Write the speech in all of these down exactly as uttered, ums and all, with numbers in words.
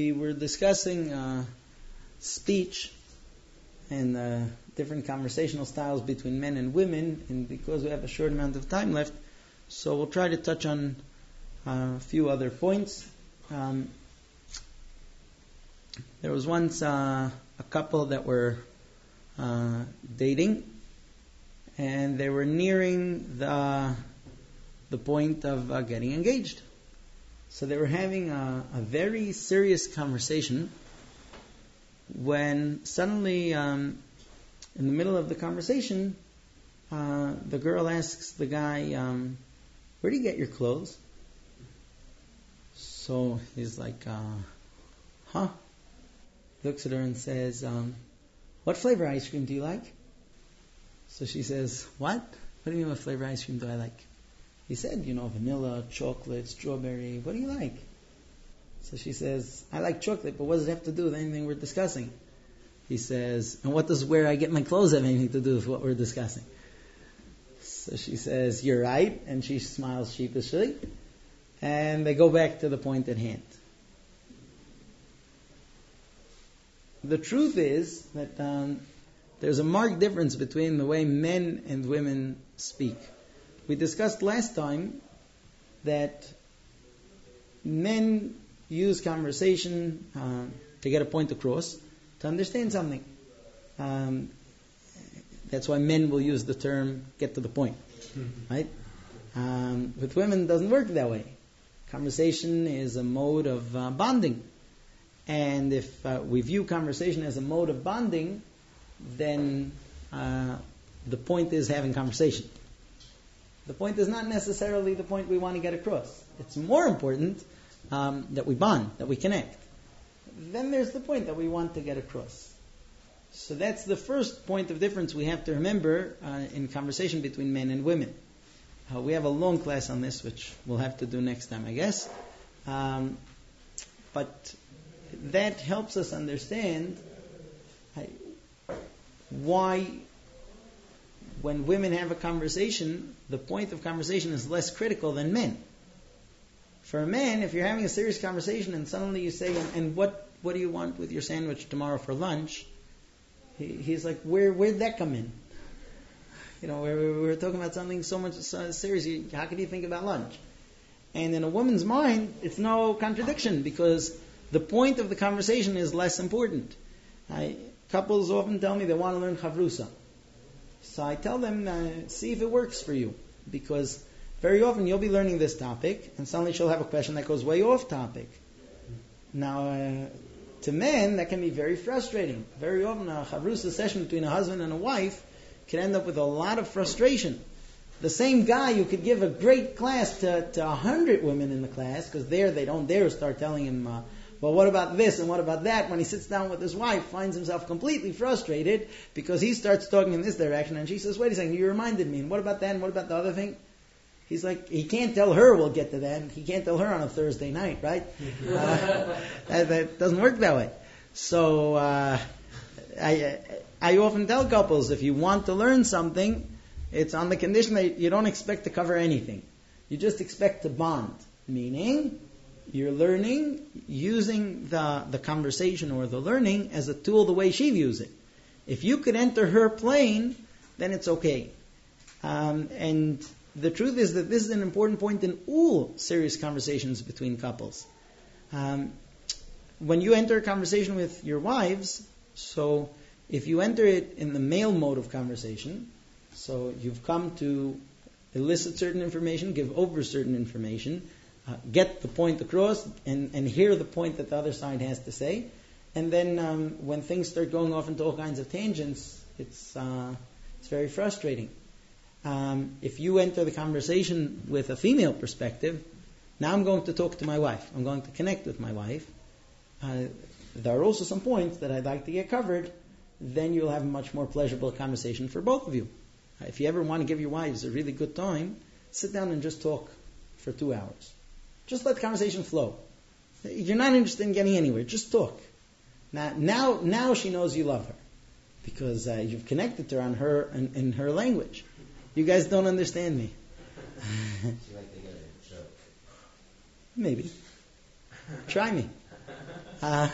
we were discussing uh, speech and uh, different conversational styles between men and women, and because we have a short amount of time left, so we'll try to touch on uh, a few other points. Um, there was once uh, a couple that were uh, dating, and they were nearing the the point of uh, getting engaged. So they were having a, a very serious conversation when suddenly, um, in the middle of the conversation, uh, the girl asks the guy, um, "Where do you get your clothes?" So he's like, uh, "Huh?" He looks at her and says, um, "What flavor ice cream do you like?" So she says, "What? What do you mean, what flavor ice cream do I like?" He said, you know, vanilla, chocolate, strawberry. What do you like? So she says, "I like chocolate, but what does it have to do with anything we're discussing?" He says, "And what does where I get my clothes have anything to do with what we're discussing?" So she says, "You're right," and she smiles sheepishly. And they go back to the point at hand. The truth is that um, there's a marked difference between the way men and women speak. We discussed last time that men use conversation uh, to get a point across, to understand something. Um, that's why men will use the term "get to the point," mm-hmm. right? Um, with women, it doesn't work that way. Conversation is a mode of uh, bonding, and if uh, we view conversation as a mode of bonding, then uh, the point is having conversation. The point is not necessarily the point we want to get across. It's more important um, that we bond, that we connect. Then there's the point that we want to get across. So that's the first point of difference we have to remember uh, in conversation between men and women. Uh, we have a long class on this, which we'll have to do next time, I guess. Um, but that helps us understand uh, why when women have a conversation, the point of conversation is less critical than men. For a man, if you're having a serious conversation and suddenly you say, "And what, what do you want with your sandwich tomorrow for lunch?" He, he's like, "Where, where'd that come in?" You know, we're, we're talking about something so much so serious. How can you think about lunch? And in a woman's mind, it's no contradiction because the point of the conversation is less important. I, couples often tell me they want to learn chavrusa. So I tell them, uh, see if it works for you. Because very often you'll be learning this topic, and suddenly she'll have a question that goes way off topic. Now, uh, to men, that can be very frustrating. Very often a chavrusa session between a husband and a wife can end up with a lot of frustration. The same guy, you could give a great class to, to a hundred women in the class, because there they don't dare start telling him, uh, well, what about this and what about that? When he sits down with his wife, finds himself completely frustrated because he starts talking in this direction and she says, "Wait a second, you reminded me. And what about that? And what about the other thing?" He's like, he can't tell her we'll get to that. He can't tell her on a Thursday night, right? uh, that, that doesn't work that way. So uh, I, I often tell couples, if you want to learn something, it's on the condition that you don't expect to cover anything. You just expect to bond. Meaning, you're learning using the, the conversation or the learning as a tool the way she views it. If you could enter her plane, then it's okay. Um, and the truth is that this is an important point in all serious conversations between couples. Um, when you enter a conversation with your wives, so if you enter it in the male mode of conversation, so you've come to elicit certain information, give over certain information, Uh, get the point across and, and hear the point that the other side has to say. And then um, when things start going off into all kinds of tangents, it's uh, it's very frustrating. Um, if you enter the conversation with a female perspective, now I'm going to talk to my wife. I'm going to connect with my wife. Uh, there are also some points that I'd like to get covered. Then you'll have a much more pleasurable conversation for both of you. Uh, if you ever want to give your wives a really good time, sit down and just talk for two hours. Just let the conversation flow. You're not interested in getting anywhere. Just talk. Now, now, now she knows you love her because uh, you've connected her on her in, in her language. You guys don't understand me. Maybe. Try me. Uh,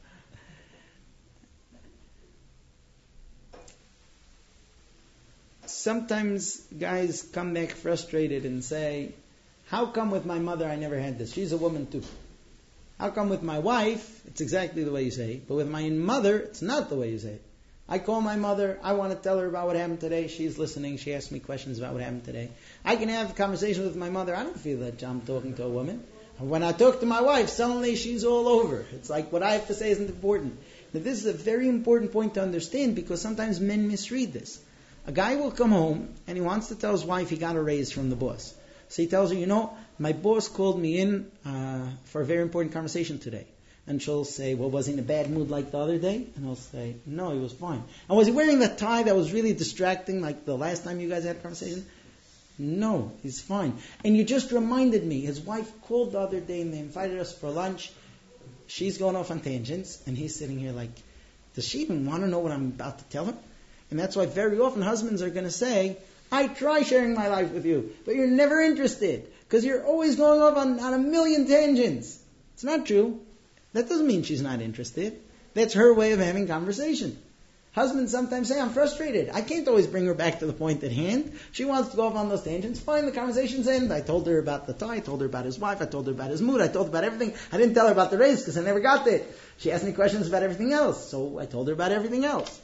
sometimes guys come back frustrated and say, how come with my mother I never had this? She's a woman too. How come with my wife, it's exactly the way you say, but with my mother, it's not the way you say it. I call my mother, I want to tell her about what happened today, she's listening, she asks me questions about what happened today. I can have a conversation with my mother, I don't feel that I'm talking to a woman. When I talk to my wife, suddenly she's all over. It's like what I have to say isn't important. Now this is a very important point to understand because sometimes men misread this. A guy will come home and he wants to tell his wife he got a raise from the boss. So he tells her, you know, my boss called me in uh, for a very important conversation today. And she'll say, well, was he in a bad mood like the other day? And he'll say, no, he was fine. And was he wearing that tie that was really distracting like the last time you guys had a conversation? No, he's fine. And you just reminded me, his wife called the other day and they invited us for lunch. She's going off on tangents and he's sitting here like, does she even want to know what I'm about to tell her? And that's why very often husbands are going to say, I try sharing my life with you, but you're never interested because you're always going off on, on a million tangents. It's not true. That doesn't mean she's not interested. That's her way of having conversation. Husbands sometimes say, I'm frustrated. I can't always bring her back to the point at hand. She wants to go off on those tangents. Fine, the conversation's end. I told her about the tie. I told her about his wife. I told her about his mood. I told her about everything. I didn't tell her about the race because I never got there. She asked me questions about everything else. So I told her about everything else.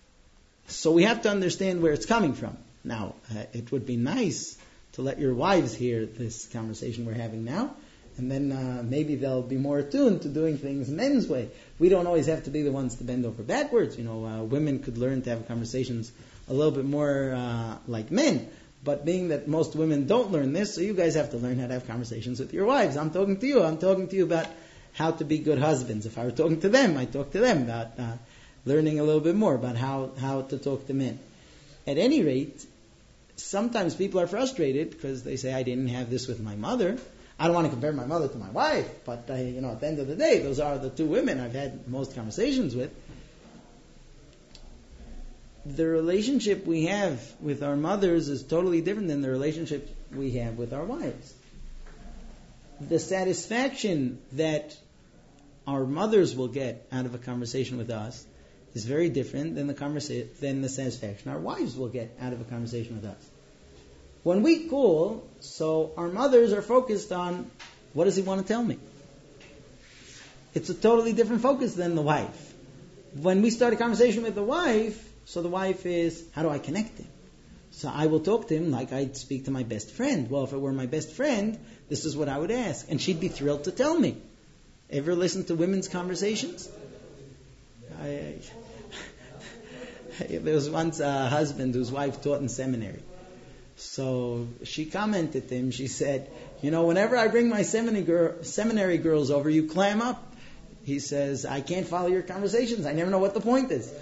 So we have to understand where it's coming from. Now, uh, it would be nice to let your wives hear this conversation we're having now, and then uh, maybe they'll be more attuned to doing things men's way. We don't always have to be the ones to bend over backwards. You know, uh, women could learn to have conversations a little bit more uh, like men. But being that most women don't learn this, so you guys have to learn how to have conversations with your wives. I'm talking to you. I'm talking to you about how to be good husbands. If I were talking to them, I'd talk to them about uh, learning a little bit more about how, how to talk to men. At any rate, sometimes people are frustrated because they say, I didn't have this with my mother. I don't want to compare my mother to my wife, but I, you know, at the end of the day, those are the two women I've had most conversations with. The relationship we have with our mothers is totally different than the relationship we have with our wives. The satisfaction that our mothers will get out of a conversation with us is very different than the conversa- than the satisfaction our wives will get out of a conversation with us. When we call, so our mothers are focused on, what does he want to tell me? It's a totally different focus than the wife. When we start a conversation with the wife, so the wife is, how do I connect him? So I will talk to him like I'd speak to my best friend. Well, if it were my best friend, this is what I would ask. And she'd be thrilled to tell me. Ever listen to women's conversations? I, there was once a husband whose wife taught in seminary. So she commented to him, she said, you know, whenever I bring my seminary, girl, seminary girls over, you clam up. He says, I can't follow your conversations. I never know what the point is.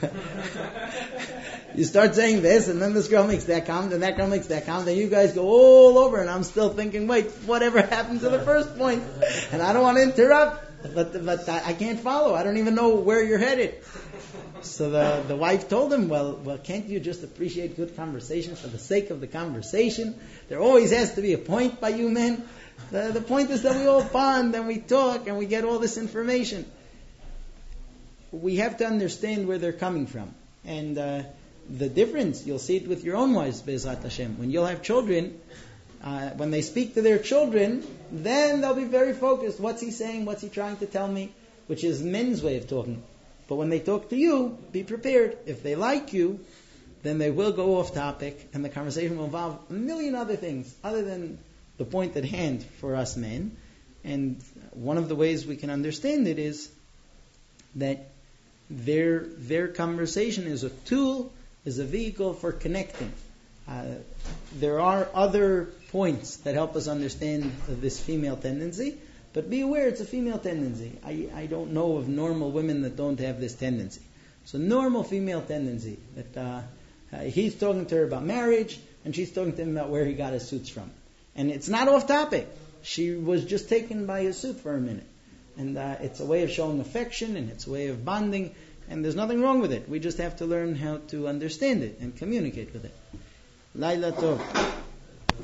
You start saying this, and then this girl makes that comment, and that girl makes that comment, and you guys go all over, and I'm still thinking, wait, whatever happened to the first point? And I don't want to interrupt, but but I can't follow. I don't even know where you're headed. So the, the wife told him, well, well, can't you just appreciate good conversation for the sake of the conversation? There always has to be a point by you men. The, the point is that we all bond and we talk and we get all this information. We have to understand where they're coming from. And uh, the difference, you'll see it with your own wives, Be'ezrat Hashem. When you'll have children, uh, when they speak to their children, then they'll be very focused. What's he saying? What's he trying to tell me? Which is men's way of talking. But when they talk to you, be prepared. If they like you, then they will go off topic and the conversation will involve a million other things other than the point at hand for us men. And one of the ways we can understand it is that their their conversation is a tool, is a vehicle for connecting. Uh, there are other points that help us understand this female tendency, but be aware it's a female tendency. I, I don't know of normal women that don't have this tendency. It's a normal female tendency that uh, uh, he's talking to her about marriage and she's talking to him about where he got his suits from. And it's not off topic. She was just taken by his suit for a minute. And uh, it's a way of showing affection and it's a way of bonding. And there's nothing wrong with it. We just have to learn how to understand it and communicate with it. Laila Tov.